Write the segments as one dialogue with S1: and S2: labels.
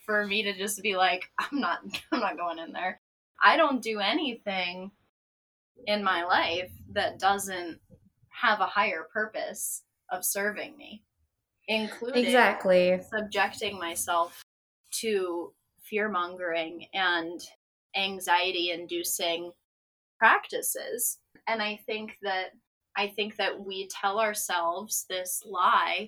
S1: for me to just be like, I'm not going in there. I don't do anything in my life that doesn't have a higher purpose of serving me, including
S2: Exactly.
S1: subjecting myself to fear mongering and anxiety inducing practices. And I think that we tell ourselves this lie.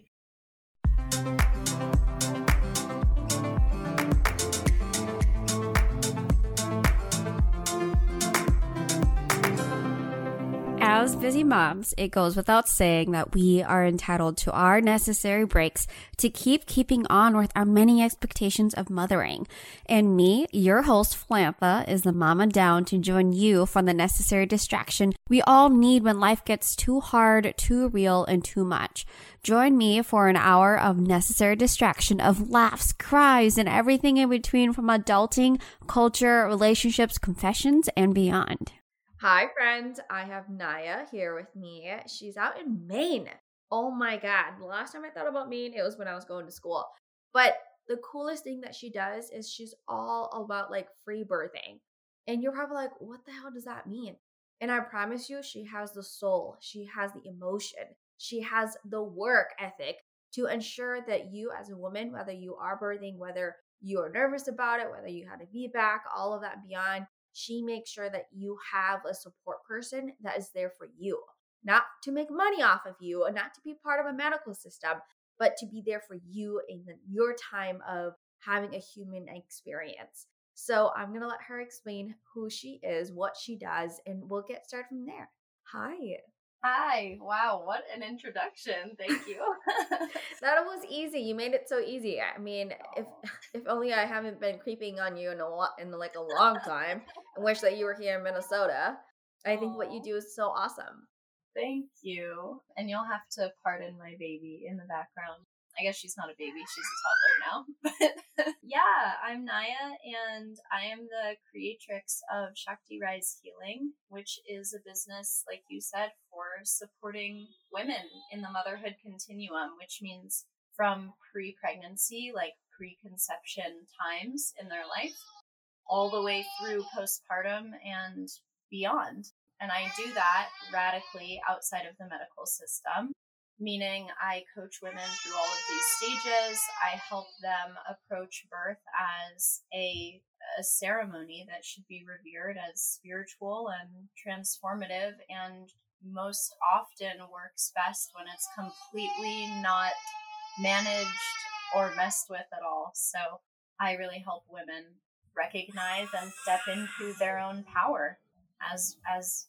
S3: As busy moms, it goes without saying that we are entitled to our necessary breaks to keeping on with our many expectations of mothering. And me, your host, Flantha, is the mama down to join you for the necessary distraction we all need when life gets too hard, too real, and too much. Join me for an hour of necessary distraction of laughs, cries, and everything in between from adulting, culture, relationships, confessions, and beyond.
S2: Hi, friends. I have Naya here with me. She's out in Maine. Oh my God. The last time I thought about Maine, it was when I was going to school. But the coolest thing that she does is she's all about like free birthing. And you're probably like, what the hell does that mean? And I promise you, she has the soul, she has the emotion, she has the work ethic to ensure that you, as a woman, whether you are birthing, whether you are nervous about it, whether you had a VBAC, all of that beyond, she makes sure that you have a support person that is there for you, not to make money off of you and not to be part of a medical system, but to be there for you in your time of having a human experience. So I'm going to let her explain who she is, what she does, and we'll get started from there. Hi.
S1: Hi. Wow, what an introduction. Thank you.
S2: That was easy. You made it so easy. I mean, if only I haven't been creeping on you in like a long time. I wish that you were here in Minnesota. I think what you do is so awesome.
S1: Thank you. And you'll have to pardon my baby in the background. I guess she's not a baby, she's a toddler now. But yeah, I'm Naya, and I am the creatrix of Shakti Rise Healing, which is a business, like you said, for supporting women in the motherhood continuum, which means from pre-pregnancy, like preconception times in their life, all the way through postpartum and beyond. And I do that radically outside of the medical system, meaning I coach women through all of these stages. I help them approach birth as a ceremony that should be revered as spiritual and transformative, and most often works best when it's completely not managed or messed with at all. So I really help women recognize and step into their own power as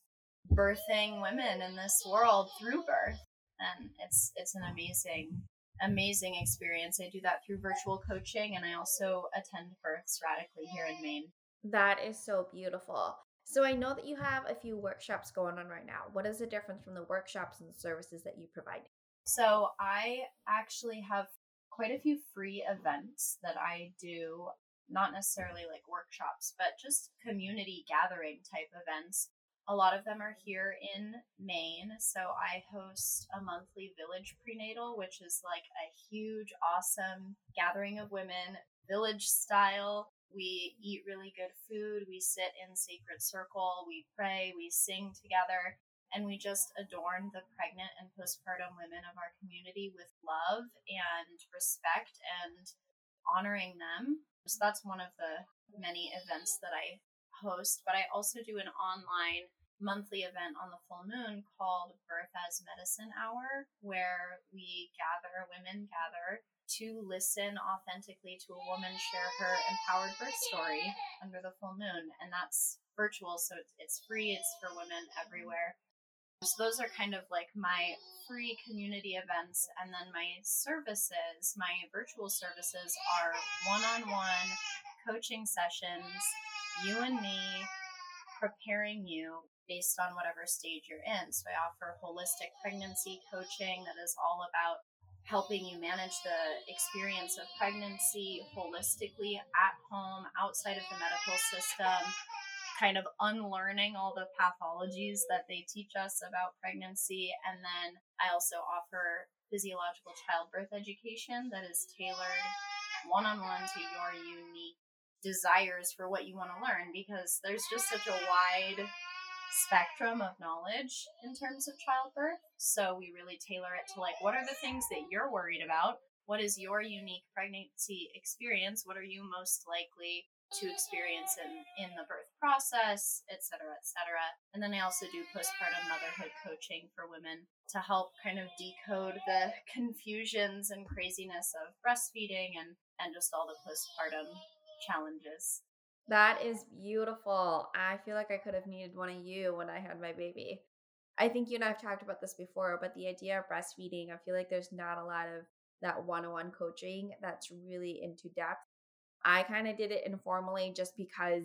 S1: birthing women in this world through birth. And it's an amazing experience. I do that through virtual coaching, and I also attend births radically here in Maine.
S2: That is so beautiful. So I know that you have a few workshops going on right now. What is the difference from the workshops and the services that you provide?
S1: So I actually have quite a few free events that I do, not necessarily like workshops, but just community gathering type events. A lot of them are here in Maine. So I host a monthly village prenatal, which is like a huge, awesome gathering of women, village style. We eat really good food. We sit in sacred circle. We pray. We sing together. And we just adorn the pregnant and postpartum women of our community with love and respect and honoring them. So that's one of the many events that I host. But I also do an online monthly event on the full moon called Birth as Medicine Hour, where women gather to listen authentically to a woman share her empowered birth story under the full moon. And that's virtual, so it's free. It's for women everywhere. So those are kind of like my free community events. And then my services, my virtual services, are one-on-one coaching sessions, you and me, preparing you based on whatever stage you're in. So I offer holistic pregnancy coaching that is all about helping you manage the experience of pregnancy holistically at home, outside of the medical system, kind of unlearning all the pathologies that they teach us about pregnancy. And then I also offer physiological childbirth education that is tailored one-on-one to your unique desires for what you want to learn, because there's just such a wide spectrum of knowledge in terms of childbirth. So we really tailor it to like, what are the things that you're worried about? What is your unique pregnancy experience? What are you most likely to experience in the birth process, et cetera, et cetera. And then I also do postpartum motherhood coaching for women to help kind of decode the confusions and craziness of breastfeeding and just all the postpartum challenges.
S2: That is beautiful. I feel like I could have needed one of you when I had my baby. I think you and I have talked about this before, but the idea of breastfeeding, I feel like there's not a lot of that one-on-one coaching that's really into depth. I kind of did it informally just because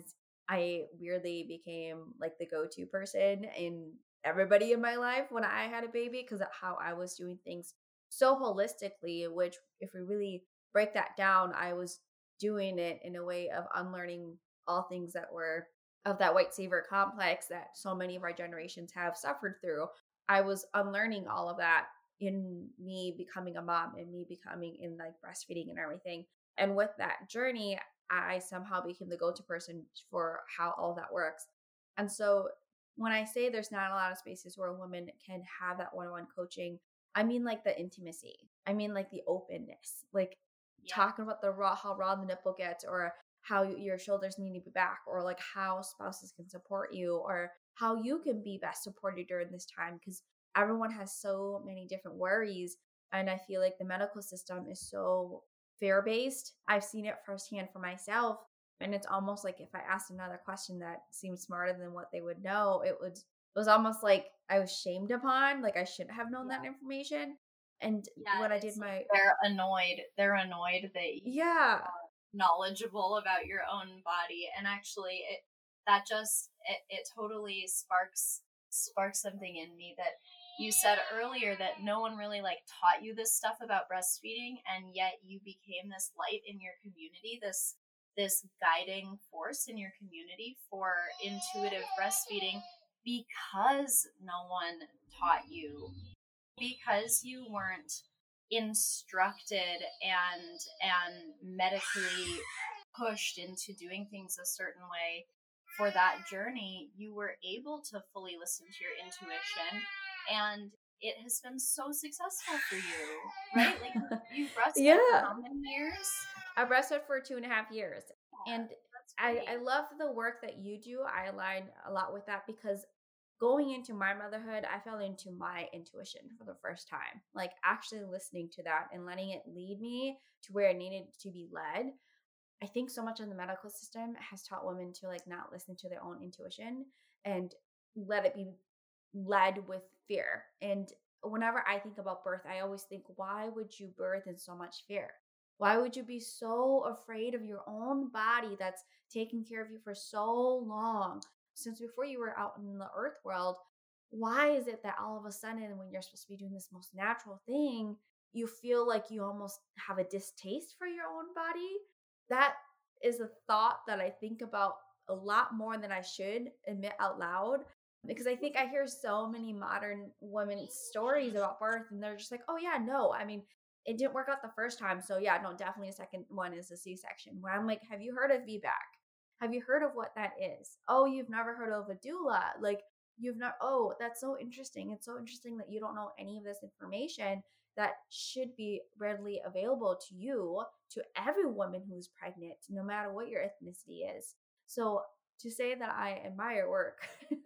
S2: I weirdly became like the go-to person in everybody in my life when I had a baby because of how I was doing things so holistically, which if we really break that down, I was doing it in a way of unlearning all things that were of that white savior complex that so many of our generations have suffered through. I was unlearning all of that in me becoming a mom and me becoming in like breastfeeding and everything. And with that journey, I somehow became the go-to person for how all that works. And so when I say there's not a lot of spaces where women can have that one-on-one coaching, I mean like the intimacy. I mean like the openness, like talking about how raw the nipple gets, or how your shoulders need to be back, or like how spouses can support you, or how you can be best supported during this time, because everyone has so many different worries. And I feel like the medical system is so fear-based. I've seen it firsthand for myself. And it's almost like if I asked another question that seemed smarter than what they would know, it was almost like I was shamed upon, like I shouldn't have known that information. And when I did
S1: they're annoyed that you are knowledgeable about your own body. And actually it totally sparks something in me that you said earlier, that no one really like taught you this stuff about breastfeeding, and yet you became this light in your community, this guiding force in your community for intuitive breastfeeding, because no one taught you, because you weren't instructed and medically pushed into doing things a certain way for that journey. You were able to fully listen to your intuition, and it has been so successful for you, right? Like you breastfed for how many years?
S2: I breastfed for 2.5 years. And I love the work that you do. I align a lot with that because going into my motherhood, I fell into my intuition for the first time, like actually listening to that and letting it lead me to where I needed to be led. I think so much in the medical system has taught women to like not listen to their own intuition and let it be led with fear. And whenever I think about birth, I always think, why would you birth in so much fear? Why would you be so afraid of your own body that's taking care of you for so long? Since before you were out in the earth world, why is it that all of a sudden, when you're supposed to be doing this most natural thing, you feel like you almost have a distaste for your own body? That is a thought that I think about a lot more than I should admit out loud, because I think I hear so many modern women's stories about birth and they're just like, oh yeah, no, I mean, it didn't work out the first time. So yeah, no, definitely a second one is a C-section. Where I'm like, have you heard of VBAC? Have you heard of what that is? Oh, you've never heard of a doula? Like you've not, oh, that's so interesting. It's so interesting that you don't know any of this information that should be readily available to you, to every woman who's pregnant, no matter what your ethnicity is. So to say that I admire work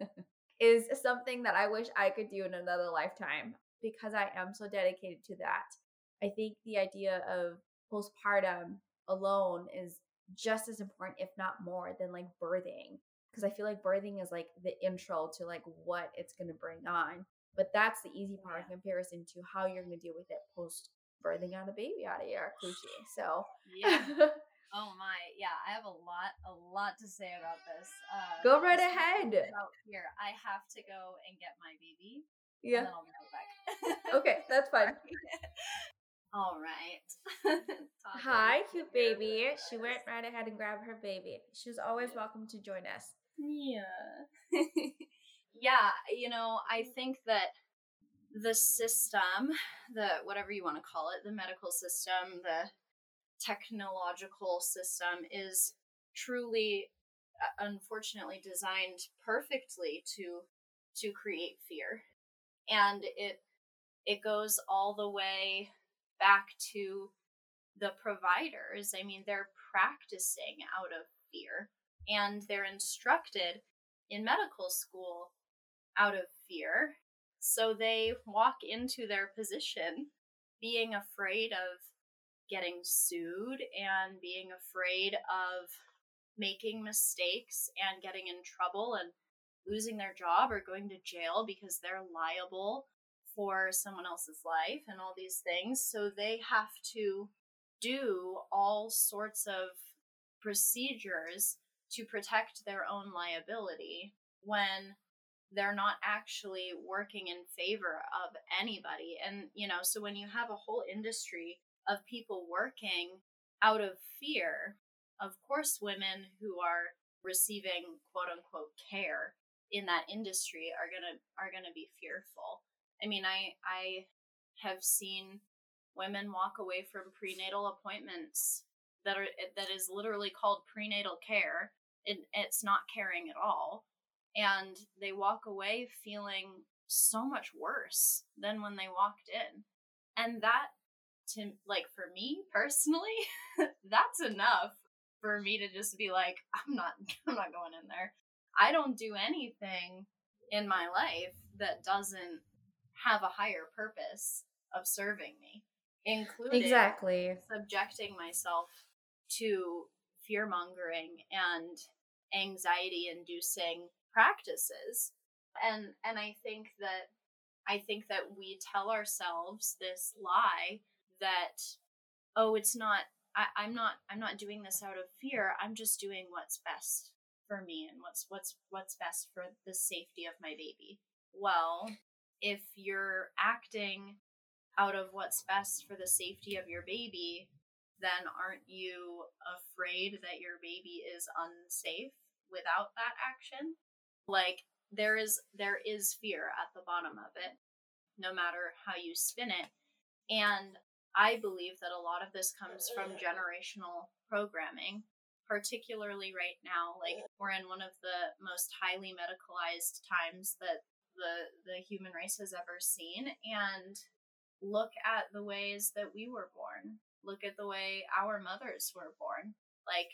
S2: is something that I wish I could do in another lifetime, because I am so dedicated to that. I think the idea of postpartum alone is just as important, if not more, than like birthing. Because I feel like birthing is like the intro to like what it's going to bring on. But that's the easy part in comparison to how you're going to deal with it post birthing out a baby out of your coochie. So
S1: yeah. Oh my, yeah, I have a lot to say about this.
S2: Go right ahead.
S1: Here, I have to go and get my baby.
S2: Yeah.
S1: And then I'll be right back.
S2: Okay, that's fine.
S1: All right.
S2: Hi, cute baby. She went right ahead and grabbed her baby. She's always welcome to join us.
S1: Yeah. Yeah, I think that the system, the whatever you want to call it, the medical system, technological system is truly, unfortunately, designed perfectly to create fear. And it goes all the way back to the providers. I mean, they're practicing out of fear, and they're instructed in medical school out of fear. So they walk into their position being afraid of getting sued and being afraid of making mistakes and getting in trouble and losing their job or going to jail because they're liable for someone else's life and all these things. So they have to do all sorts of procedures to protect their own liability when they're not actually working in favor of anybody. And, so when you have a whole industry of people working out of fear, of course, women who are receiving quote unquote care in that industry are gonna be fearful. I mean, I have seen women walk away from prenatal appointments that is literally called prenatal care. It's not caring at all. And they walk away feeling so much worse than when they walked in. And that, for me personally, that's enough for me to just be like, I'm not going in there. I don't do anything in my life that doesn't have a higher purpose of serving me, including subjecting myself to fear-mongering and anxiety-inducing practices. And I think that we tell ourselves this lie that, oh, it's not, I'm not doing this out of fear. I'm just doing what's best for me and what's best for the safety of my baby. Well, if you're acting out of what's best for the safety of your baby, then aren't you afraid that your baby is unsafe without that action? Like, there is fear at the bottom of it, no matter how you spin it. And I believe that a lot of this comes from generational programming, particularly right now. Like, we're in one of the most highly medicalized times that the human race has ever seen. And look at the ways that we were born. Look at the way our mothers were born. Like,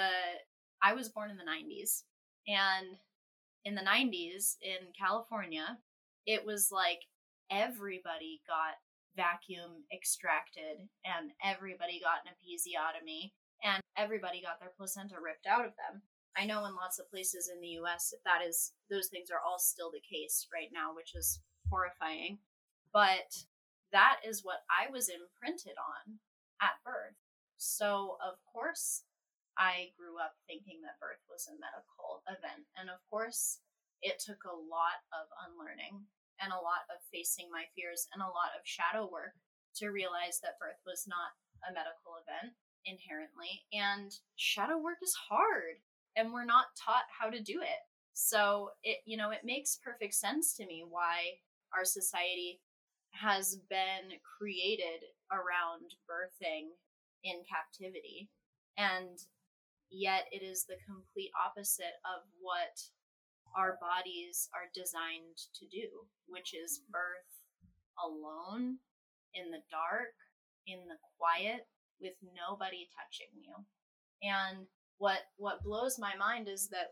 S1: I was born in the 90s, and in the 90s in California, it was like everybody got vacuum extracted and everybody got an episiotomy and everybody got their placenta ripped out of them. I know in lots of places in the US those things are all still the case right now, which is horrifying. But that is what I was imprinted on at birth. So of course I grew up thinking that birth was a medical event. And of course, it took a lot of unlearning and a lot of facing my fears and a lot of shadow work to realize that birth was not a medical event inherently. And shadow work is hard, and we're not taught how to do it. So it makes perfect sense to me why our society has been created around birthing in captivity. And yet it is the complete opposite of what our bodies are designed to do, which is birth alone, in the dark, in the quiet, with nobody touching you. And what blows my mind is that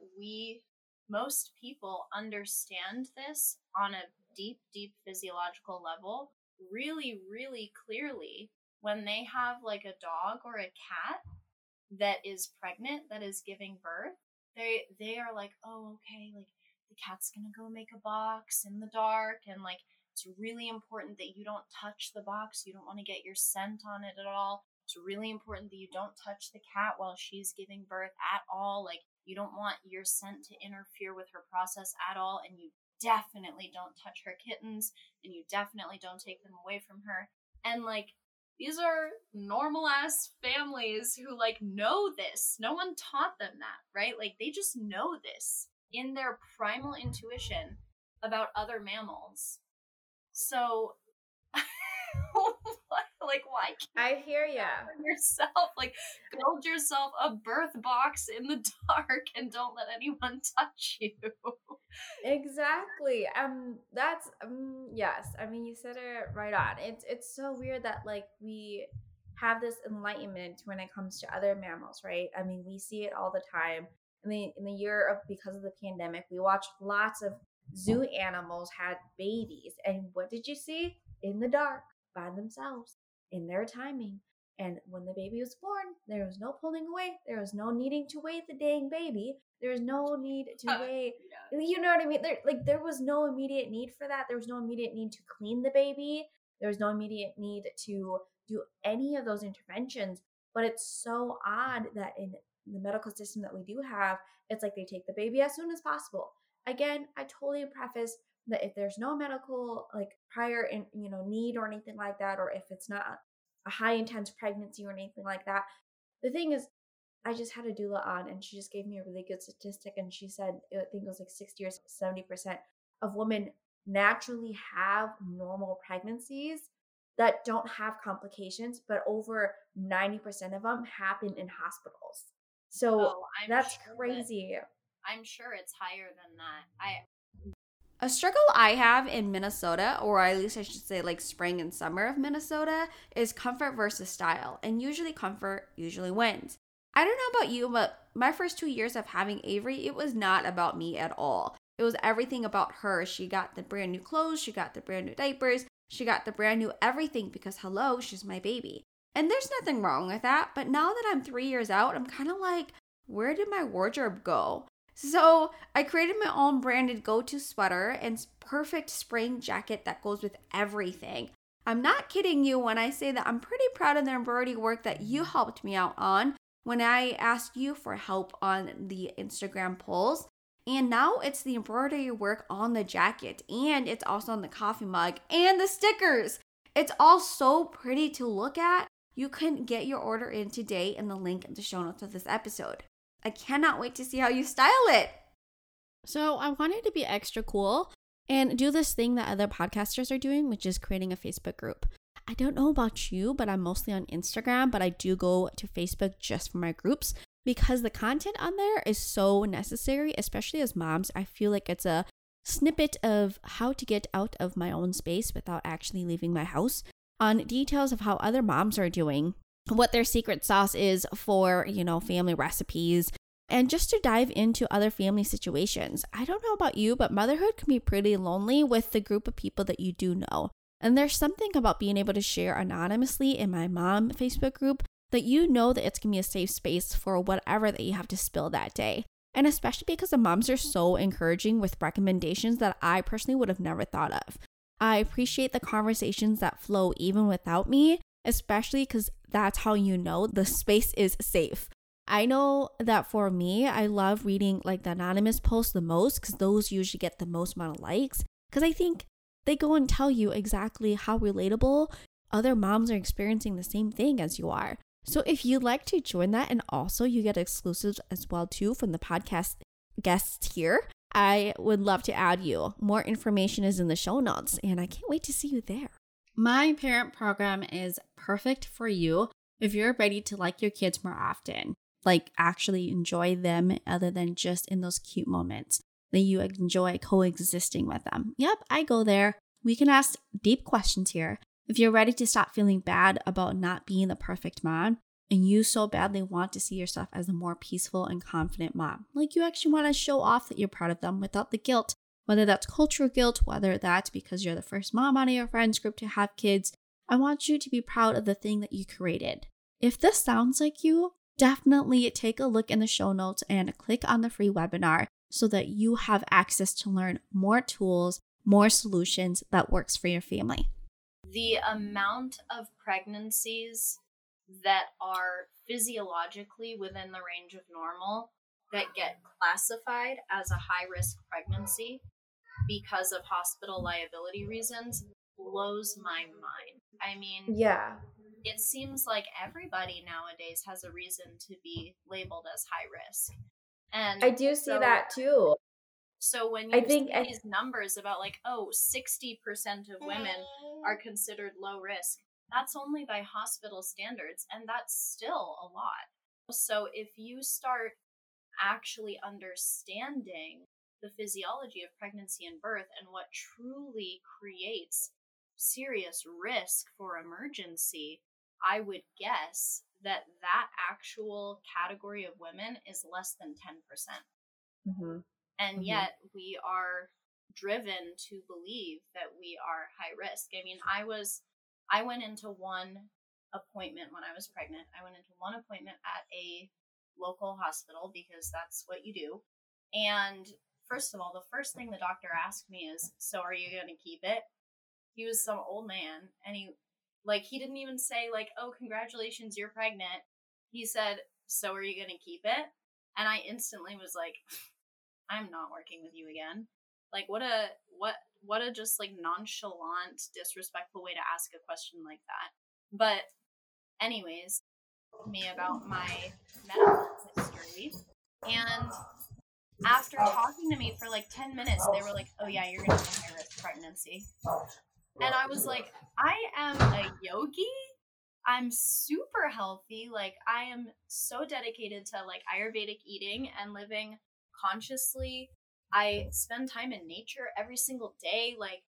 S1: most people understand this on a deep, deep physiological level really, really clearly when they have like a dog or a cat that is pregnant, that is giving birth. They are like, oh, okay, like the cat's gonna go make a box in the dark, and like it's really important that you don't touch the box. You don't want to get your scent on it at all. It's really important that you don't touch the cat while she's giving birth at all. Like, you don't want your scent to interfere with her process at all, and you definitely don't touch her kittens, and you definitely don't take them away from her. And like, these are normal ass families who like know this. No one taught them that, right? Like, they just know this in their primal intuition about other mammals. So Like, why can't
S2: I hear ya.
S1: yourself? Like, build yourself a birth box in the dark and don't let anyone touch you.
S2: Exactly. That's yes. I mean, you said it right on. It's so weird that like we have this enlightenment when it comes to other mammals, right? I mean, we see it all the time. In the year of because of the pandemic, we watched lots of zoo animals had babies, and what did you see? In the dark, by themselves, in their timing. And when the baby was born, there was no pulling away. There was no needing to weigh the dang baby. There was no need to weigh.
S1: Yeah.
S2: You know what I mean? There was no immediate need for that. There was no immediate need to clean the baby. There was no immediate need to do any of those interventions. But it's so odd that in the medical system that we do have, it's like they take the baby as soon as possible. Again, I totally preface that if there's no medical like prior need or anything like that, or if it's not a high intense pregnancy or anything like that, the thing is, I just had a doula on, and she just gave me a really good statistic, and she said I think it was like 60 or 70% of women naturally have normal pregnancies that don't have complications, but over 90% of them happen in hospitals. So that's crazy.
S1: I'm sure it's higher than that.
S3: A struggle I have in Minnesota, or at least I should say like spring and summer of Minnesota, is comfort versus style. And usually comfort usually wins. I don't know about you, but my first 2 years of having Avery, it was not about me at all. It was everything about her. She got the brand new clothes, she got the brand new diapers, she got the brand new everything because hello, she's my baby. And there's nothing wrong with that. But now that I'm 3 years out, I'm kind of like, where did my wardrobe go? So I created my own branded go-to sweater and perfect spring jacket that goes with everything. I'm not kidding you when I say that I'm pretty proud of the embroidery work that you helped me out on when I asked you for help on the Instagram polls. And now it's the embroidery work on the jacket, and it's also on the coffee mug and the stickers. It's all so pretty to look at. You can get your order in today in the link in the show notes of this episode. I cannot wait to see how you style it.
S4: So I wanted to be extra cool and do this thing that other podcasters are doing, which is creating a Facebook group. I don't know about you, but I'm mostly on Instagram, but I do go to Facebook just for my groups because the content on there is so necessary, especially as moms. I feel like it's a snippet of how to get out of my own space without actually leaving my house, on details of how other moms are doing, what their secret sauce is for, family recipes, and just to dive into other family situations. I don't know about you, but motherhood can be pretty lonely with the group of people that you do know. And there's something about being able to share anonymously in my mom Facebook group that you know that it's going to be a safe space for whatever that you have to spill that day. And especially because the moms are so encouraging with recommendations that I personally would have never thought of. I appreciate the conversations that flow even without me, especially because that's how you know the space is safe. I know that for me, I love reading like the anonymous posts the most because those usually get the most amount of likes, because I think they go and tell you exactly how relatable other moms are experiencing the same thing as you are. So if you'd like to join that, and also you get exclusives as well too from the podcast guests here, I would love to add you. More information is in the show notes, and I can't wait to see you there. My parent program is perfect for you if you're ready to like your kids more often, like actually enjoy them other than just in those cute moments that you enjoy coexisting with them. Yep, I go there. We can ask deep questions here. If you're ready to stop feeling bad about not being the perfect mom, and you so badly want to see yourself as a more peaceful and confident mom, like you actually want to show off that you're proud of them without the guilt, whether that's cultural guilt, whether that's because you're the first mom out of your friends group to have kids, I want you to be proud of the thing that you created. If this sounds like you, definitely take a look in the show notes and click on the free webinar so that you have access to learn more tools, more solutions that works for your family.
S1: The amount of pregnancies that are physiologically within the range of normal that get classified as a high-risk pregnancy because of hospital liability reasons blows my mind. I mean,
S2: Yeah.
S1: It seems like everybody nowadays has a reason to be labeled as high risk. And
S2: I do see that too.
S1: So when you see these numbers about 60% of women are considered low risk, that's only by hospital standards, and that's still a lot. So if you start actually understanding the physiology of pregnancy and birth and what truly creates serious risk for emergency, I would guess that actual category of women is less than 10%.
S2: Mm-hmm.
S1: And yet we are driven to believe that we are high risk. I mean, I went into one appointment when I was pregnant. I went into one appointment at a local hospital because that's what you do. And first of all, the first thing the doctor asked me is, so are you going to keep it? He was some old man, and he didn't even say like, oh, congratulations, you're pregnant. He said, so are you going to keep it? And I instantly was like, I'm not working with you again. Like, what a just like nonchalant, disrespectful way to ask a question like that. But anyways, me about my medical history, and after talking to me for like 10 minutes, they were like, oh yeah, you're gonna have a high risk pregnancy. And I was like, I am a yogi. I'm super healthy. Like, I am so dedicated to like Ayurvedic eating and living consciously. I spend time in nature every single day. Like,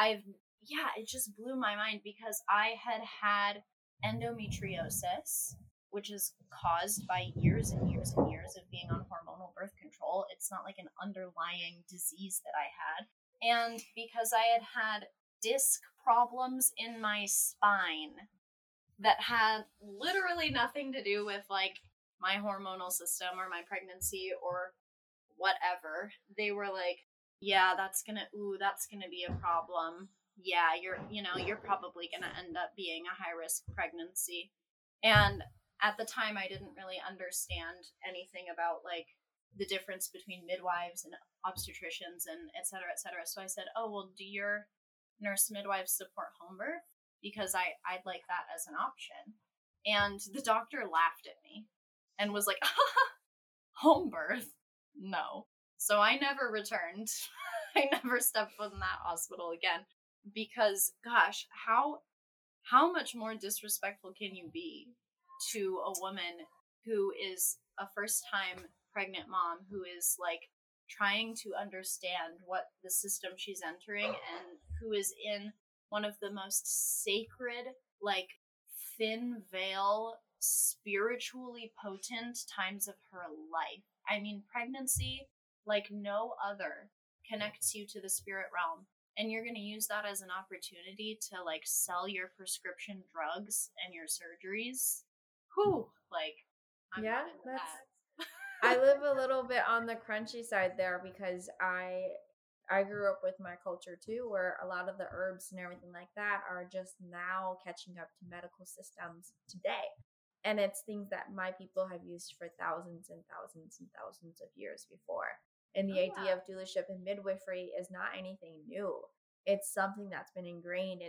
S1: it just blew my mind because I had endometriosis, which is caused by years and years and years of being on hormonal birth control. It's not like an underlying disease that I had. And because I had disc problems in my spine that had literally nothing to do with like my hormonal system or my pregnancy or whatever, they were like, yeah, that's gonna be a problem. Yeah, you're probably gonna end up being a high risk pregnancy. And at the time I didn't really understand anything about like the difference between midwives and obstetricians and et cetera, et cetera. So I said, oh, well, do your nurse midwives support home birth? Because I'd like that as an option. And the doctor laughed at me and was like, home birth? No. So I never returned. I never stepped foot in that hospital again because, gosh, how much more disrespectful can you be to a woman who is a first-time pregnant mom who is like trying to understand what the system she's entering and who is in one of the most sacred, like thin veil, spiritually potent times of her life. I mean, pregnancy, like no other, connects you to the spirit realm. And you're going to use that as an opportunity to like sell your prescription drugs and your surgeries. Whew, like, I'm not into that.
S2: I live a little bit on the crunchy side there because I grew up with my culture too, where a lot of the herbs and everything like that are just now catching up to medical systems today. And it's things that my people have used for thousands and thousands and thousands of years before. And the idea of doulaship and midwifery is not anything new. It's something that's been ingrained.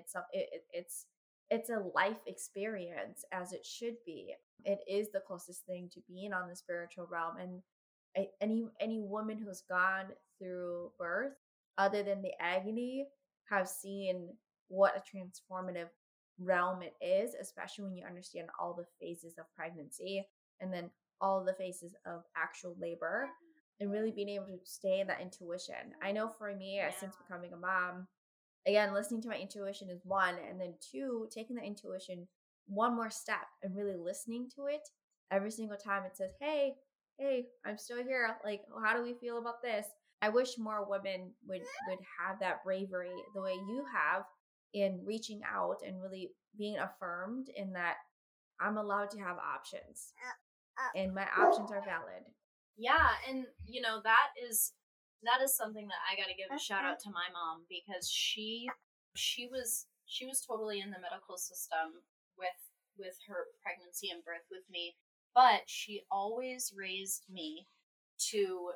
S2: It's a life experience, as it should be. It is the closest thing to being on the spiritual realm. And any woman who's gone through birth, other than the agony, have seen what a transformative realm it is, especially when you understand all the phases of pregnancy and then all the phases of actual labor, and really being able to stay in that intuition. I know for me, since becoming a mom, again, listening to my intuition is one, and then two, taking the intuition one more step and really listening to it every single time it says, hey, I'm still here. Like, how do we feel about this? I wish more women would have that bravery the way you have in reaching out and really being affirmed in that I'm allowed to have options and my options are valid.
S1: Yeah, and that is something that I got to give a shout out to my mom, because she was totally in the medical system with her pregnancy and birth with me, but she always raised me to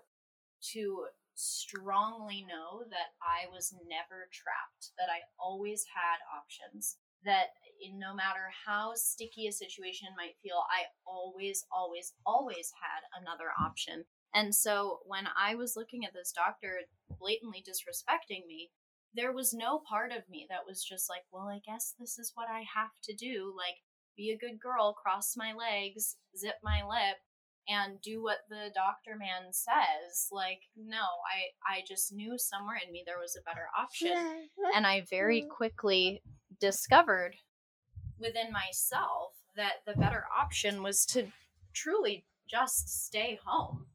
S1: strongly know that I was never trapped, that I always had options, that no matter how sticky a situation might feel, I always, always, always had another option. And so when I was looking at this doctor blatantly disrespecting me, there was no part of me that was just like, well, I guess this is what I have to do. Like, be a good girl, cross my legs, zip my lip, and do what the doctor man says. Like, no, I just knew somewhere in me there was a better option. And I very quickly discovered within myself that the better option was to truly just stay home.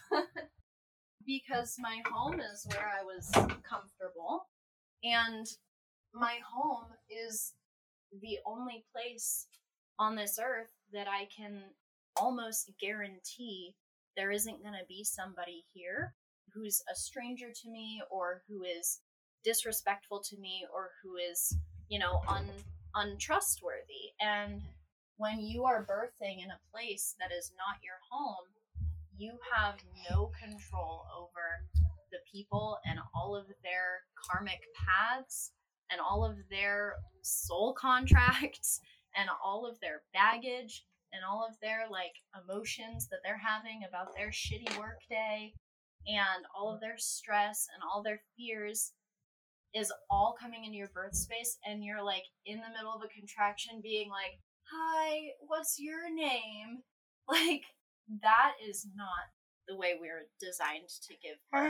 S1: Because my home is where I was comfortable, and my home is the only place on this earth that I can almost guarantee there isn't going to be somebody here who's a stranger to me, or who is disrespectful to me, or who is, untrustworthy. And when you are birthing in a place that is not your home, you have no control over the people and all of their karmic paths and all of their soul contracts and all of their baggage and all of their emotions that they're having about their shitty work day, and all of their stress and all their fears is all coming into your birth space. And you're in the middle of a contraction being like, hi, what's your name? That is not the way we're designed to give birth.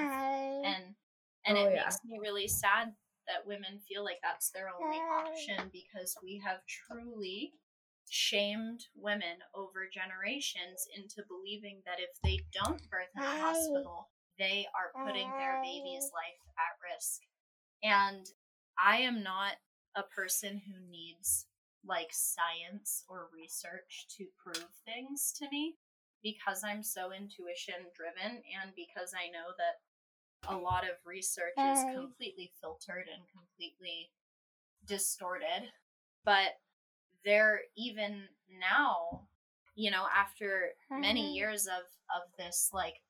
S1: And it makes me really sad that women feel like that's their only option, because we have truly shamed women over generations into believing that if they don't birth in a hospital, they are putting their baby's life at risk. And I am not a person who needs science or research to prove things to me, because I'm so intuition driven, and because I know that a lot of research is completely filtered and completely distorted. But there, even now, after many years of this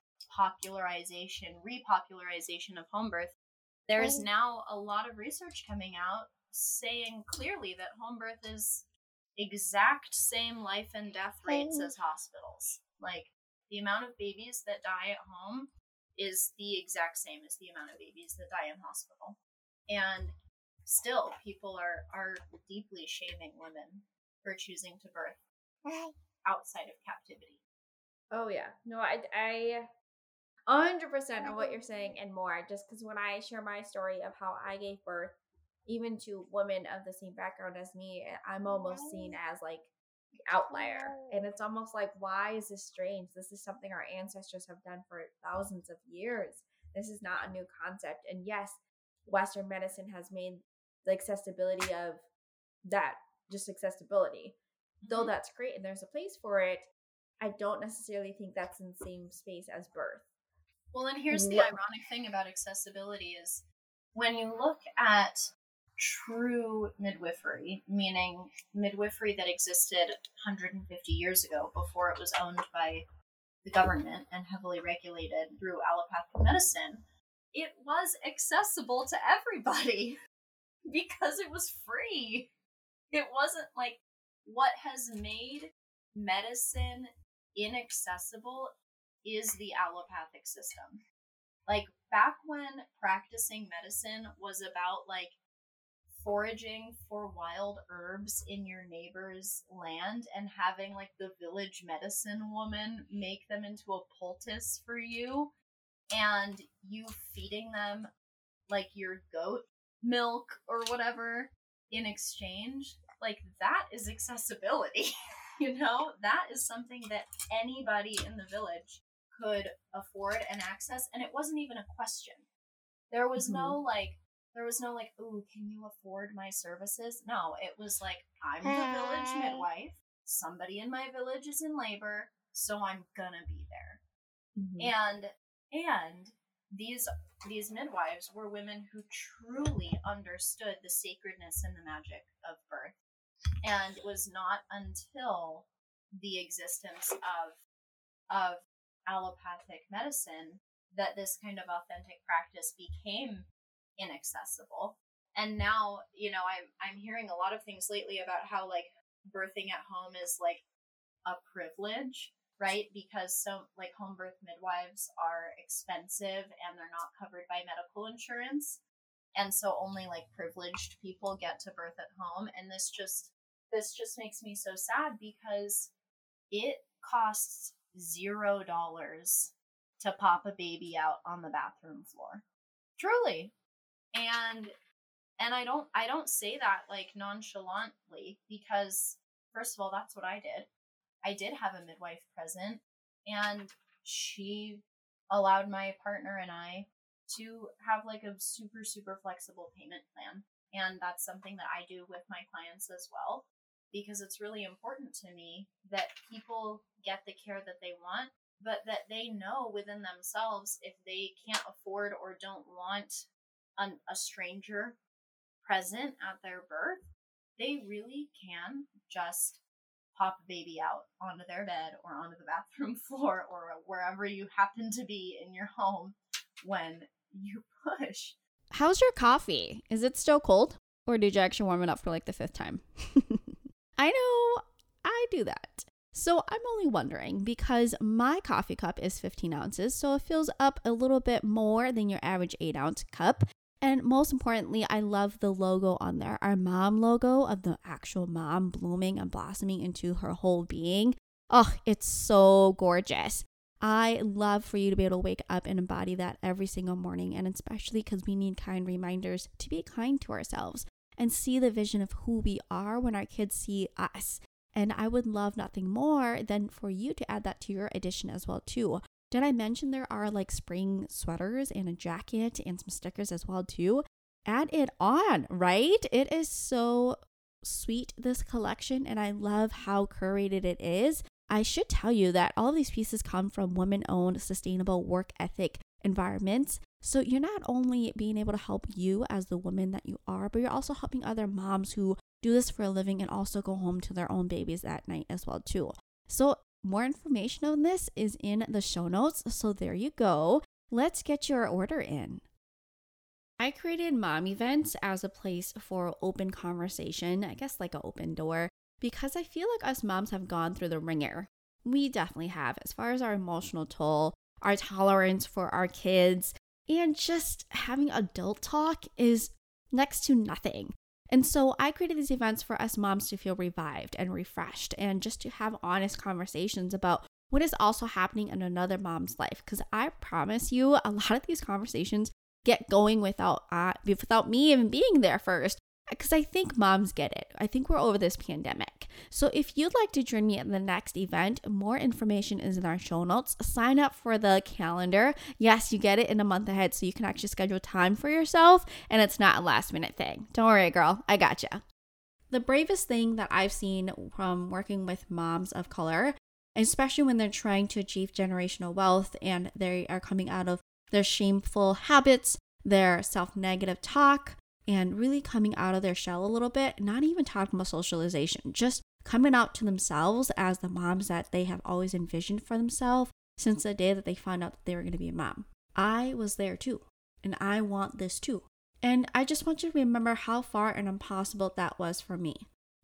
S1: repopularization of home birth, there is now a lot of research coming out saying clearly that home birth is exact same life and death rates as hospitals. The amount of babies that die at home is the exact same as the amount of babies that die in hospital. And still, people are deeply shaming women for choosing to birth outside of captivity.
S2: Oh yeah, no, I 100% of what you're saying and more. Just because when I share my story of how I gave birth, even to women of the same background as me, I'm almost seen as the outlier. And it's almost like, why is this strange? This is something our ancestors have done for thousands of years. This is not a new concept. And yes, Western medicine has made the accessibility of that just accessibility. Though that's great and there's a place for it, I don't necessarily think that's in the same space as birth.
S1: Well, and here's the ironic thing about accessibility is when you look at true midwifery, meaning midwifery that existed 150 years ago before it was owned by the government and heavily regulated through allopathic medicine, it was accessible to everybody because it was free. It wasn't what has made medicine inaccessible is the allopathic system. Back when practicing medicine was about foraging for wild herbs in your neighbor's land and having the village medicine woman make them into a poultice for you, and you feeding them your goat milk or whatever in exchange, that is accessibility. That is something that anybody in the village could afford and access, and it wasn't even a question. There was no ooh, can you afford my services? No, it was I'm the village midwife. Somebody in my village is in labor, so I'm gonna be there. And these midwives were women who truly understood the sacredness and the magic of birth. And it was not until the existence of allopathic medicine that this kind of authentic practice became inaccessible. And now, I'm hearing a lot of things lately about how birthing at home is a privilege, right? Because home birth midwives are expensive and they're not covered by medical insurance. And so only like privileged people get to birth at home. And this just makes me so sad because it costs $0 to pop a baby out on the bathroom floor. Truly. And I don't say that like nonchalantly, because first of all, that's what I did. I did have a midwife present, and she allowed my partner and I to have like a super, super flexible payment plan. And that's something that I do with my clients as well, because it's really important to me that people get the care that they want, but that they know within themselves if they can't afford or don't want a stranger present at their birth, they really can just pop a baby out onto their bed or onto the bathroom floor or wherever you happen to be in your home when you push.
S4: How's your coffee? Is it still cold? Or did you actually warm it up for like the 5th time? I know I do that. So I'm only wondering, because my coffee cup is 15 ounces, so it fills up a little bit more than your average 8-ounce cup. And most importantly, I love the logo on there, our mom logo of the actual mom blooming and blossoming into her whole being. Oh, it's so gorgeous. I love for you to be able to wake up and embody that every single morning, and especially because we need kind reminders to be kind to ourselves and see the vision of who we are when our kids see us. And I would love nothing more than for you to add that to your edition as well too. Did I mention there are like spring sweaters and a jacket and some stickers as well too? Add it on, right? It is so sweet, this collection, and I love how curated it is. I should tell you that all of these pieces come from women-owned, sustainable work ethic environments. So you're not only being able to help you as the woman that you are, but you're also helping other moms who do this for a living and also go home to their own babies at night as well too. So more information on this is in the show notes. So there you go. Let's get your order in. I created mom events as a place for open conversation, I guess like an open door, because I feel like us moms have gone through the ringer. We definitely have, as far as our emotional toll, our tolerance for our kids, and just having adult talk is next to nothing. And so I created these events for us moms to feel revived and refreshed and just to have honest conversations about what is also happening in another mom's life. Because I promise you, a lot of these conversations get going without me even being there first. Because I think moms get it. I think we're over this pandemic. So if you'd like to join me at the next event, more information is in our show notes. Sign up for the calendar. Yes, you get it in a month ahead, so you can actually schedule time for yourself, and it's not a last minute thing. Don't worry, girl. I gotcha. The bravest thing that I've seen from working with moms of color, especially when they're trying to achieve generational wealth and they are coming out of their shameful habits, their self-negative talk, and really coming out of their shell a little bit, not even talking about socialization, just coming out to themselves as the moms that they have always envisioned for themselves since the day that they found out that they were going to be a mom. I was there too, and I want this too. And I just want you to remember how far and impossible that was for me.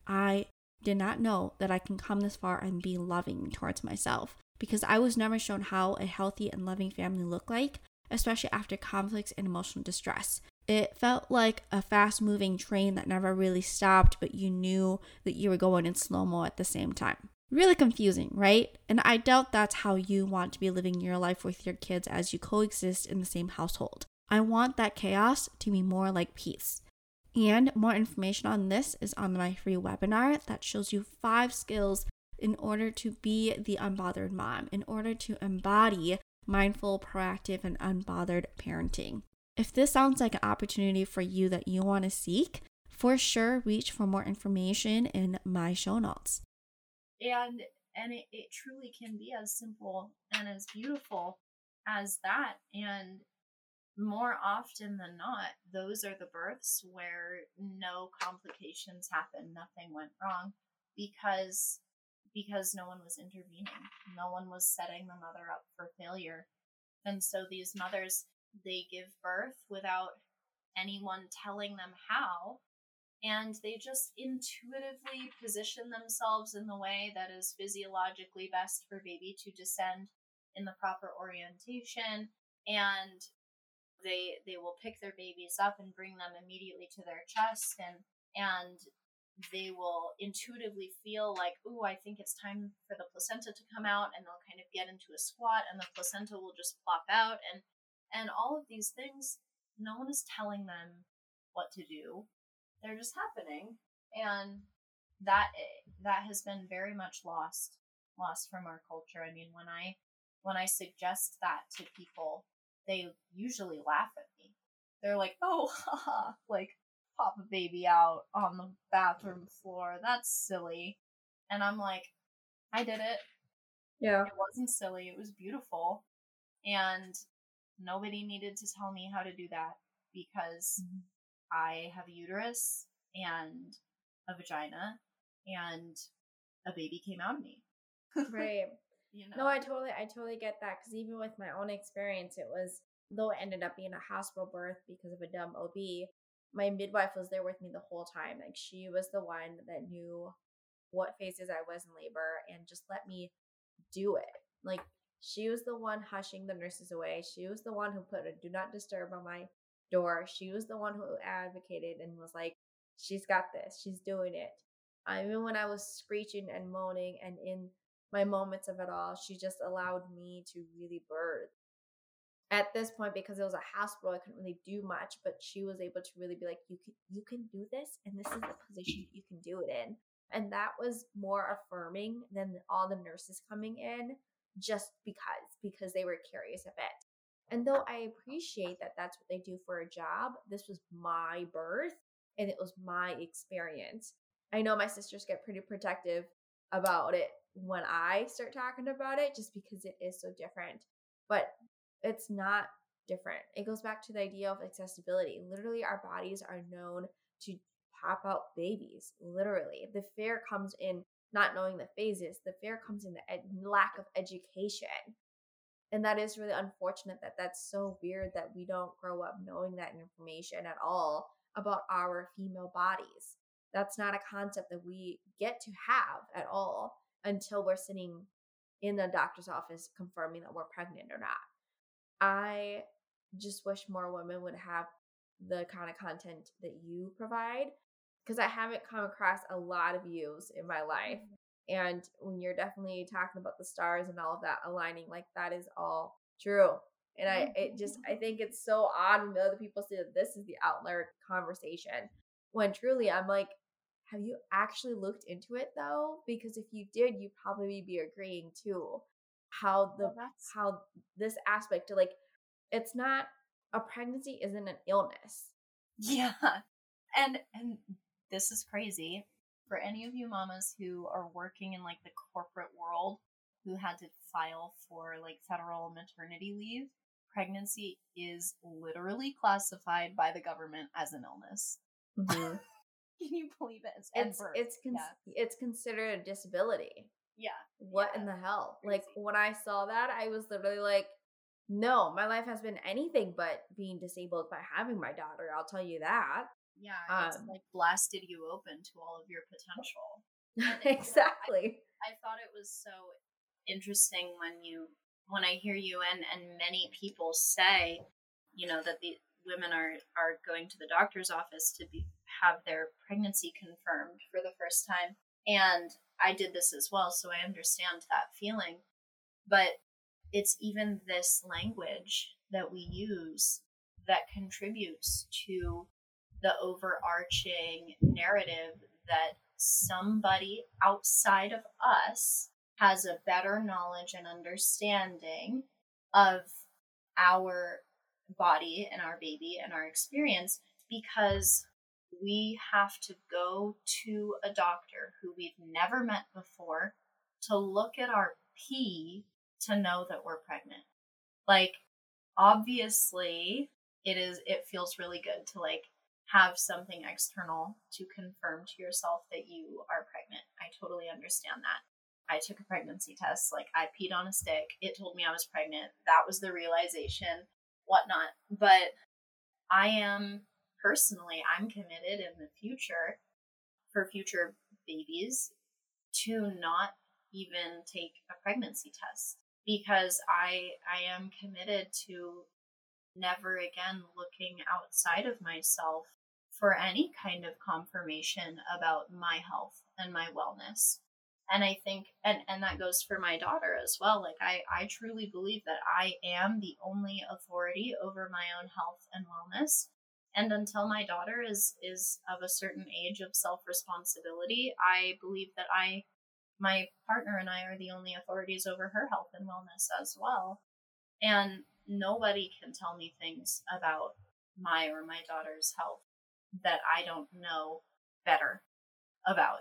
S4: I did not know that I can come this far and be loving towards myself, because I was never shown how a healthy and loving family looked like, especially after conflicts and emotional distress. It felt like a fast-moving train that never really stopped, but you knew that you were going in slow-mo at the same time. Really confusing, right? And I doubt that's how you want to be living your life with your kids as you coexist in the same household. I want that chaos to be more like peace. And more information on this is on my free webinar that shows you 5 skills in order to be the unbothered mom, in order to embody mindful, proactive, and unbothered parenting. If this sounds like an opportunity for you that you want to seek, for sure reach for more information in my show notes.
S1: And it truly can be as simple and as beautiful as that. And more often than not, those are the births where no complications happened, nothing went wrong, because no one was intervening. No one was setting the mother up for failure. And so these mothers, they give birth without anyone telling them how, and they just intuitively position themselves in the way that is physiologically best for baby to descend in the proper orientation. And they will pick their babies up and bring them immediately to their chest, and they will intuitively feel like, ooh, I think it's time for the placenta to come out, and they'll kind of get into a squat, and the placenta will just plop out, and all of these things, no one is telling them what to do. They're just happening, and that has been very much lost from our culture. I mean, when I suggest that to people, they usually laugh at me. They're like, "Oh, haha, like pop a baby out on the bathroom floor. That's silly." And I'm like, "I did it.
S2: Yeah.
S1: It wasn't silly. It was beautiful." And nobody needed to tell me how to do that because I have a uterus and a vagina and a baby came out of me.
S2: Right.
S1: You know?
S2: No, I totally get that, because even with my own experience, it was, though it ended up being a hospital birth because of a dumb OB, my midwife was there with me the whole time. Like, she was the one that knew what phases I was in labor and just let me do it. Like, she was the one hushing the nurses away. She was the one who put a do not disturb on my door. She was the one who advocated and was like, she's got this. She's doing it. Even when I was screeching and moaning and in my moments of it all, she just allowed me to really birth. At this point, because it was a hospital, I couldn't really do much, but she was able to really be like, you can do this, and this is the position you can do it in. And that was more affirming than all the nurses coming in just because they were curious of it. And though I appreciate that that's what they do for a job, this was my birth and it was my experience. I know my sisters get pretty protective about it when I start talking about it, just because it is so different. But it's not different. It goes back to the idea of accessibility. Literally, our bodies are known to pop out babies. Literally, the fear comes in not knowing the phases. The fear comes in the lack of education. And that is really unfortunate that that's so weird that we don't grow up knowing that information at all about our female bodies. That's not a concept that we get to have at all until we're sitting in the doctor's office confirming that we're pregnant or not. I just wish more women would have the kind of content that you provide, because I haven't come across a lot of views in my life. And when you're definitely talking about the stars and all of that aligning, like, that is all true. And I think it's so odd when other people say that this is the outlier conversation, when truly I'm like, have you actually looked into it though? Because if you did, you'd probably be agreeing too how this aspect to, like, it's not, a pregnancy isn't an illness.
S1: Yeah. And this is crazy. For any of you mamas who are working in like the corporate world, who had to file for like federal maternity leave, pregnancy is literally classified by the government as an illness.
S2: Mm-hmm.
S1: Can you believe it?
S2: It's considered a disability.
S1: Yeah.
S2: What in the hell? Crazy. Like, when I saw that, I was literally like, no, my life has been anything but being disabled by having my daughter. I'll tell you that.
S1: Yeah, it's like blasted you open to all of your potential.
S2: Exactly.
S1: I thought it was so interesting when I hear you and many people say, you know, that the women are going to the doctor's office to have their pregnancy confirmed for the first time. And I did this as well, so I understand that feeling. But it's even this language that we use that contributes to the overarching narrative that somebody outside of us has a better knowledge and understanding of our body and our baby and our experience, because we have to go to a doctor who we've never met before to look at our pee to know that we're pregnant. Like, obviously it feels really good to like have something external to confirm to yourself that you are pregnant. I totally understand that. I took a pregnancy test. Like, I peed on a stick. It told me I was pregnant. That was the realization, whatnot. But I'm committed in the future, for future babies, to not even take a pregnancy test, because I am committed to never again looking outside of myself for any kind of confirmation about my health and my wellness. And I think, and that goes for my daughter as well. Like, I truly believe that I am the only authority over my own health and wellness. And until my daughter is of a certain age of self-responsibility, I believe that my partner and I are the only authorities over her health and wellness as well. And nobody can tell me things about my or my daughter's health that I don't know better about.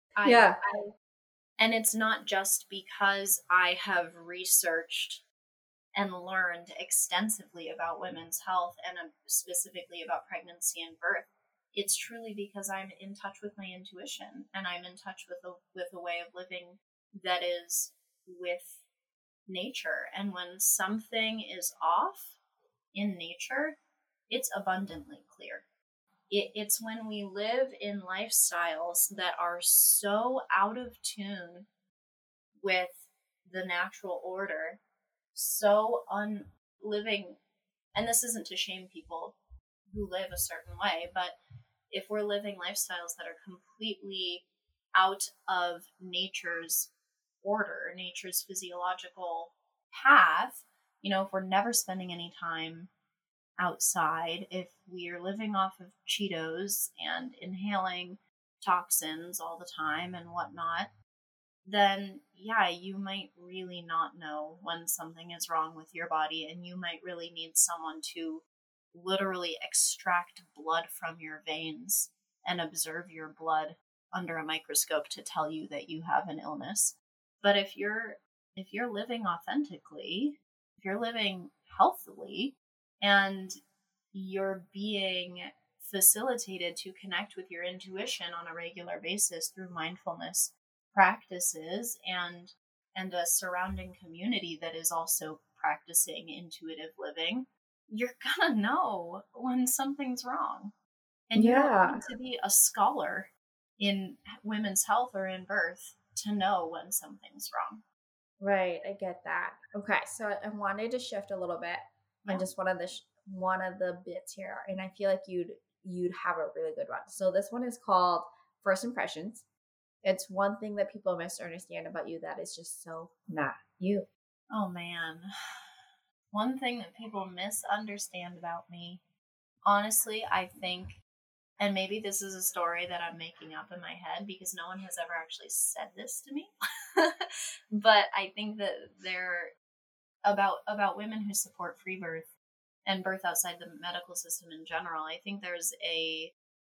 S1: And it's not just because I have researched and learned extensively about women's health and specifically about pregnancy and birth. It's truly because I'm in touch with my intuition, and I'm in touch with a way of living that is with nature. And when something is off in nature, it's abundantly clear. It's when we live in lifestyles that are so out of tune with the natural order, so living, and this isn't to shame people who live a certain way, but if we're living lifestyles that are completely out of nature's order, nature's physiological path, if we're never spending any time outside, if we're living off of Cheetos and inhaling toxins all the time and whatnot, then yeah, you might really not know when something is wrong with your body, and you might really need someone to literally extract blood from your veins and observe your blood under a microscope to tell you that you have an illness. But if you're living authentically, if you're living healthily, and you're being facilitated to connect with your intuition on a regular basis through mindfulness practices and a surrounding community that is also practicing intuitive living, you're gonna know when something's wrong. And you don't need to be a scholar in women's health or in birth to know when something's wrong.
S2: Right, I get that. Okay, so I wanted to shift a little bit on just one of the bits here, and I feel like you'd have a really good one. So this one is called First Impressions. It's one thing that people misunderstand about you that is just so not you.
S1: Oh man. One thing that people misunderstand about me, honestly, I think, and maybe this is a story that I'm making up in my head because no one has ever actually said this to me, but I think that they're about women who support free birth and birth outside the medical system in general. I think there's a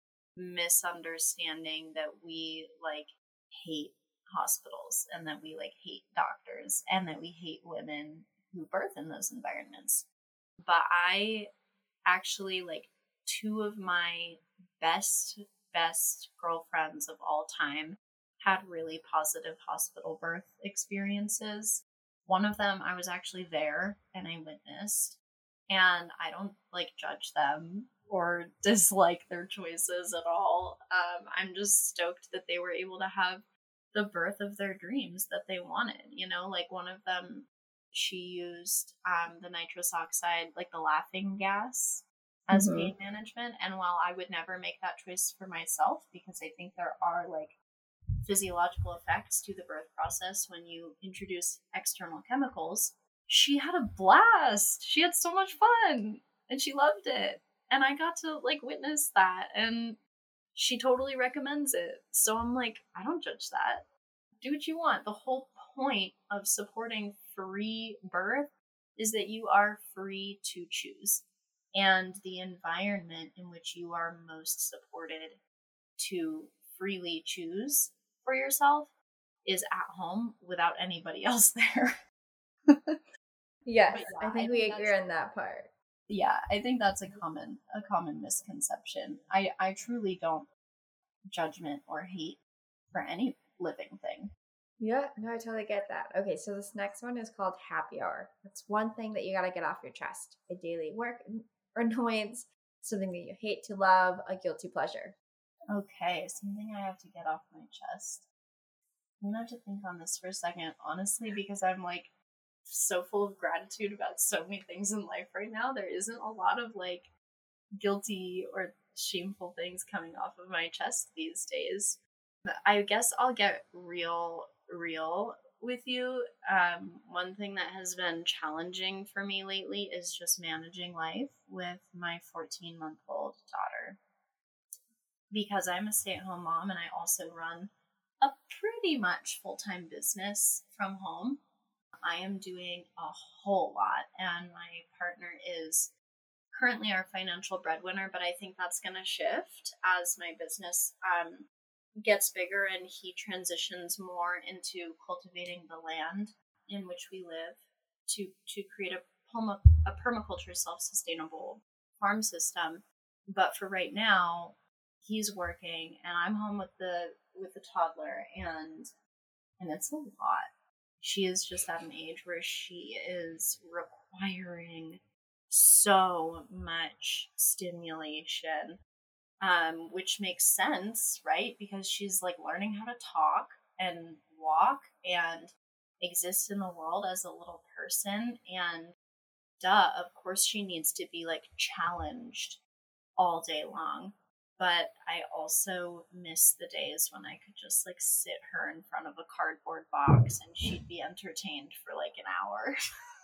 S1: misunderstanding that we hate hospitals, and that we hate doctors, and that we hate women who birth in those environments. But I actually, two of my best girlfriends of all time had really positive hospital birth experiences. One of them, I was actually there and I witnessed, and I don't judge them or dislike their choices at all. I'm just stoked that they were able to have the birth of their dreams that they wanted. One of them, she used the nitrous oxide, the laughing gas, as pain management. And while I would never make that choice for myself, because I think there are physiological effects to the birth process when you introduce external chemicals, she had a blast. She had so much fun and she loved it. And I got to witness that, and she totally recommends it. So I'm I don't judge that. Do what you want. The whole point of supporting free birth is that you are free to choose. And the environment in which you are most supported to freely choose for yourself is at home without anybody else there.
S2: Yes, yeah, I think we agree on that part.
S1: Yeah, I think that's a common misconception. I truly don't judgment or hate for any living thing.
S2: Yeah, no, I totally get that. Okay, so this next one is called happy hour. It's one thing that you got to get off your chest. A daily work or annoyance, something that you hate to love, a guilty pleasure.
S1: Okay, something I have to get off my chest. I'm going to have to think on this for a second, honestly, because I'm so full of gratitude about so many things in life right now. There isn't a lot of like guilty or shameful things coming off of my chest these days. I guess I'll get real with you. One thing that has been challenging for me lately is just managing life with my 14-month-old daughter. Because I'm a stay-at-home mom and I also run a pretty much full-time business from home, I am doing a whole lot, and my partner is currently our financial breadwinner, but I think that's going to shift as my business gets bigger and he transitions more into cultivating the land in which we live to create a permaculture self-sustainable farm system. But for right now, he's working and I'm home with the toddler, and it's a lot. She is just at an age where she is requiring so much stimulation, which makes sense, right? Because she's like learning how to talk and walk and exist in the world as a little person. And of course she needs to be like challenged all day long. But I also miss the days when I could just like sit her in front of a cardboard box and she'd be entertained for like an hour.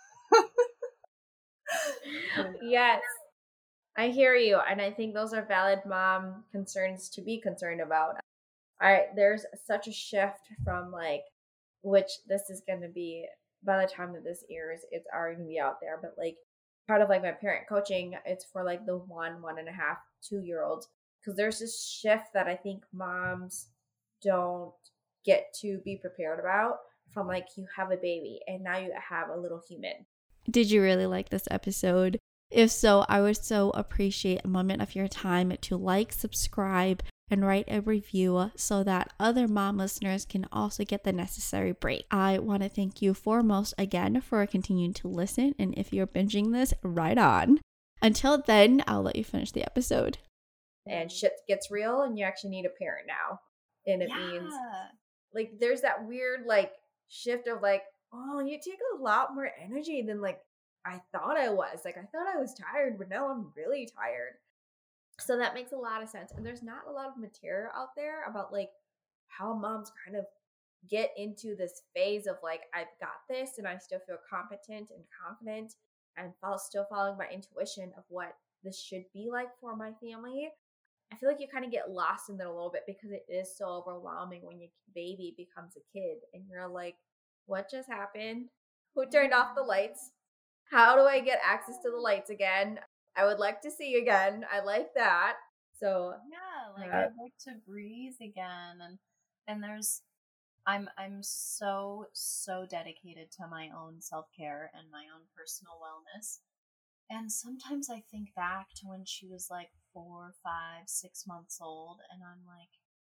S2: Yes, I hear you. And I think those are valid mom concerns to be concerned about. All right, there's such a shift from like, which this is going to be, by the time that this airs, it's already going to be out there. But like part of like my parent coaching, it's for like the 1.5, 2-year-olds. Because there's this shift that I think moms don't get to be prepared about from like you have a baby and now you have a little human.
S4: Did you really like this episode? If so, I would so appreciate a moment of your time to like, subscribe, and write a review so that other mom listeners can also get the necessary break. I want to thank you foremost again for continuing to listen, and if you're binging this, right on. Until then, I'll let you finish the episode.
S2: And shit gets real and you actually need a parent now. And it means like there's that weird like shift of like, oh, you take a lot more energy than like I thought I was. Like I thought I was tired, but now I'm really tired. So that makes a lot of sense. And there's not a lot of material out there about like how moms kind of get into this phase of like, I've got this and I still feel competent and confident and still following my intuition of what this should be like for my family. I feel like you kind of get lost in there a little bit because it is so overwhelming when your baby becomes a kid and you're like, what just happened? Who turned off the lights? How do I get access to the lights again? I would like to see again. I like that. So
S1: yeah, like I'd like to breathe again, and there's I'm so dedicated to my own self-care and my own personal wellness. And sometimes I think back to when she was like 4, 5, 6 months old, and I'm like,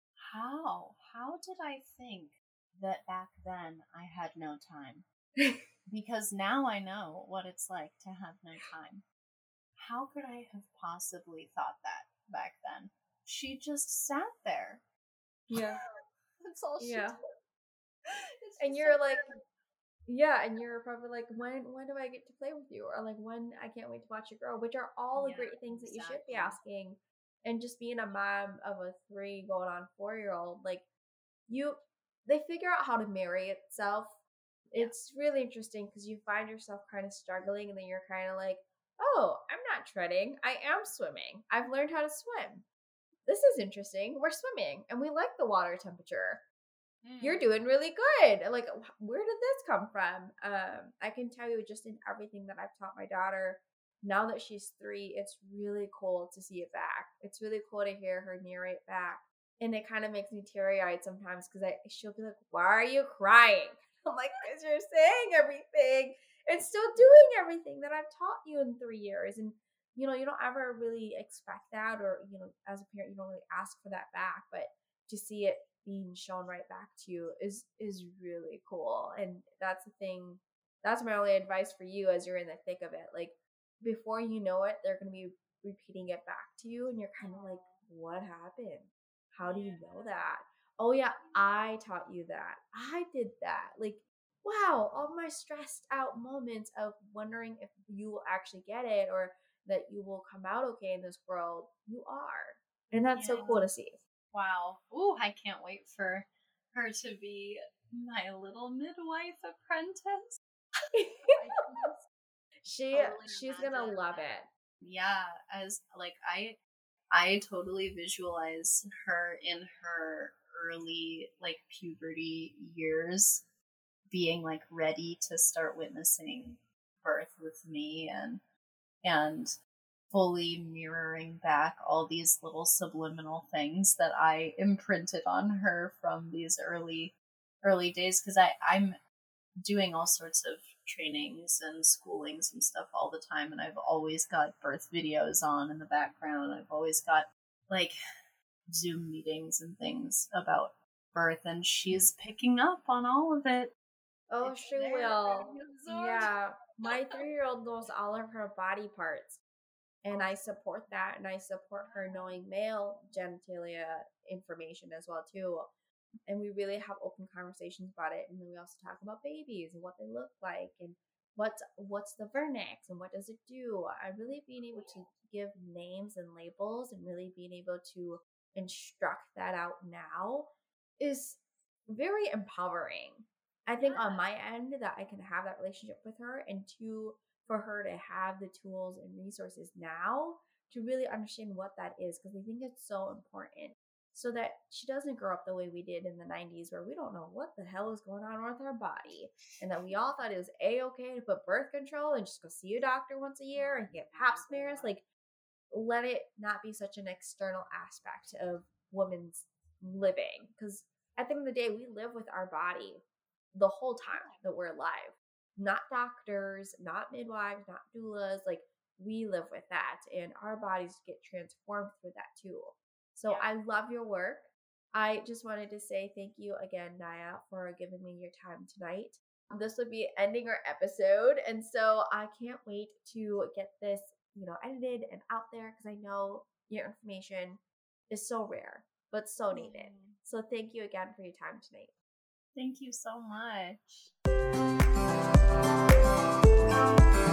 S1: how did I think that back then I had no time? Because now I know what it's like to have no time. How could I have possibly thought that back then? She just sat there.
S2: Yeah.
S1: That's all she did.
S2: And you're like, yeah, and you're probably like, when do I get to play with you? Or like, when I can't wait to watch you grow, which are all the great things that you should be asking. And just being a mom of a 3 going on 4-year-old, like they figure out how to marry itself. It's really interesting because you find yourself kind of struggling and then you're kind of like, oh, I'm not treading. I am swimming. I've learned how to swim. This is interesting. We're swimming and we like the water temperature. You're doing really good. Like, where did this come from? I can tell you just in everything that I've taught my daughter, now that she's 3, it's really cool to see it back. It's really cool to hear her narrate back. And it kind of makes me teary-eyed sometimes because she'll be like, why are you crying? I'm like, because you're saying everything and still doing everything that I've taught you in 3 years. And, you don't ever really expect that, or, as a parent, you don't really ask for that back. But to see it being shown right back to you is really cool. And that's the thing. That's my only advice for you as you're in the thick of it. Like, before you know it, they're going to be repeating it back to you. And you're kind of like, what happened? How do you know that? Oh yeah, I taught you that. I did that. Like, wow, all my stressed out moments of wondering if you will actually get it or that you will come out okay in this world, you are. And that's so cool to see.
S1: Wow. Ooh, I can't wait for her to be my little midwife apprentice.
S2: She's gonna love it.
S1: Yeah, as like I totally visualize her in her early like puberty years being like ready to start witnessing birth with me and fully mirroring back all these little subliminal things that I imprinted on her from these early days, because I'm doing all sorts of trainings and schoolings and stuff all the time, and I've always got birth videos on in the background. I've always got like Zoom meetings and things about birth, and she's picking up on all of it.
S2: Oh, she will. Yeah, my 3-year-old knows all of her body parts, and I support that, and I support her knowing male genitalia information as well too. And we really have open conversations about it. And then we also talk about babies and what they look like and what's the vernix and what does it do. I really being able to give names and labels and really being able to instruct that out now is very empowering. I think on my end that I can have that relationship with her, and two, for her to have the tools and resources now to really understand what that is, because I think it's so important so that she doesn't grow up the way we did in the 90s where we don't know what the hell is going on with our body, and that we all thought it was a-okay to put birth control and just go see a doctor once a year and get pap smears. Like, let it not be such an external aspect of women's living, because at the end of the day, we live with our body the whole time that we're alive. Not doctors, not midwives, not doulas. Like, we live with that, and our bodies get transformed through that too. So I love your work. I just wanted to say thank you again, Naya, for giving me your time tonight. This would be ending our episode, and so I can't wait to get this, edited and out there, because I know your information is so rare, but so needed. So thank you again for your time tonight.
S1: Thank you so much.